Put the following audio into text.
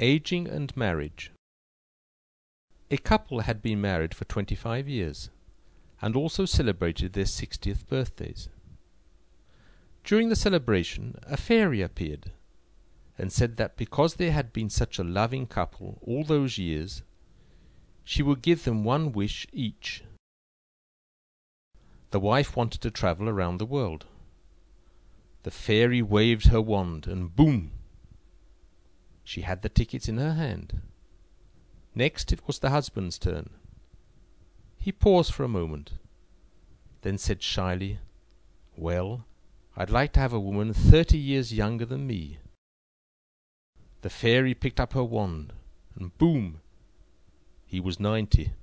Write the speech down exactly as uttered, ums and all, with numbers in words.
Aging and Marriage. A couple had been married for twenty-five years, and also celebrated their sixtieth birthdays. During the celebration a fairy appeared, and said that because they had been such a loving couple all those years, she would give them one wish each. The wife wanted to travel around the world. The fairy waved her wand, and boom! She had the tickets in her hand. Next it was the husband's turn. He paused for a moment, then said shyly, "Well, I'd like to have a woman thirty years younger than me." The fairy picked up her wand, and boom! He was ninety.